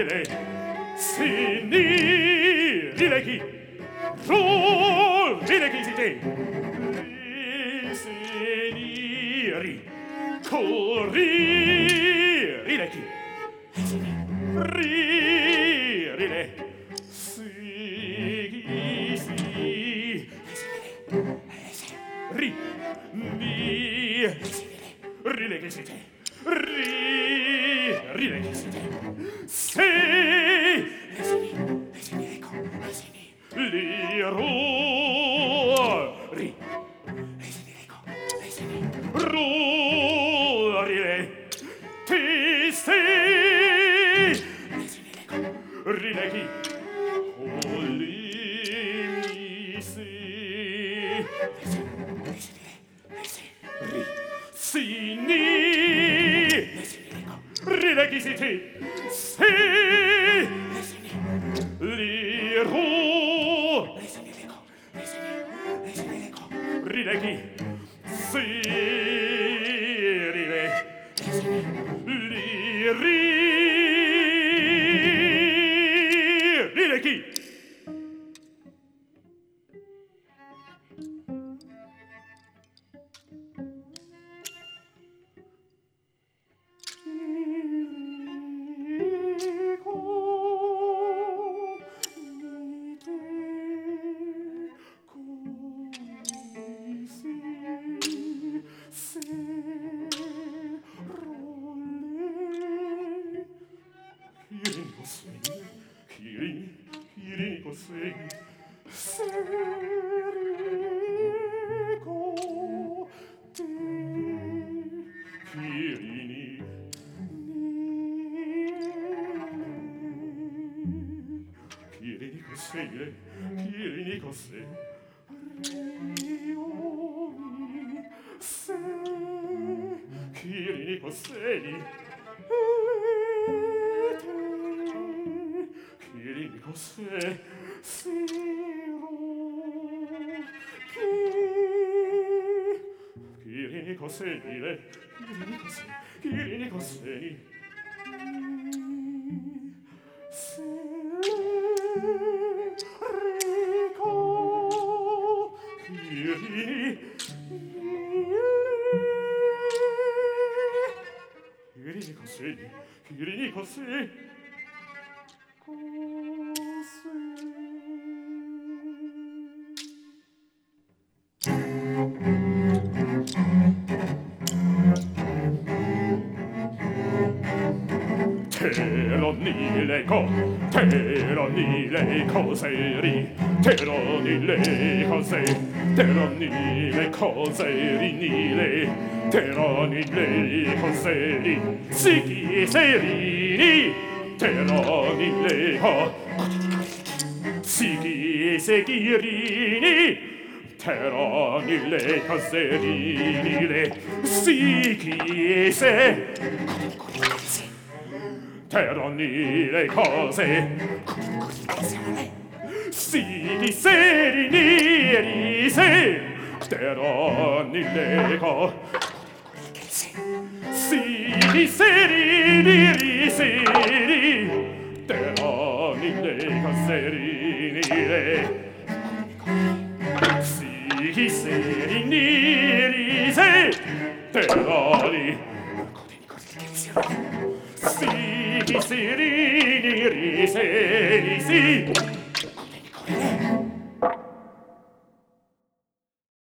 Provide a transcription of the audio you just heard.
rile, si, ni, rile, chi, ru, rile, chi, si, te, ri, si, ni, ri, co, ri, rile, chi, ri, rile, si, chi, si, ri, ni, rile, chi, si, te, ri, rile, chi, si, te, si, li, ru, ri, ru, rile, ti, si, rile, chi, o, li, mi, si, ri, si, ni, rile, chi, si, ti, si, li, ru, rile, chi, si, rile, li, rile, chi, le cose ri, teroni le cose, teroni le cose rinile, teroni le cose ri, sicchi serini, teroni le cose, sicchi sechirini, teroni le cose rinile, sicchi se, teroni le cose, si, serini, ri, se, teroni le cose, si, serini, ri, se, ri, teroni le cose, rini, le, si, serini, ri, se, teroni, si, serini, ri, se, ri, si,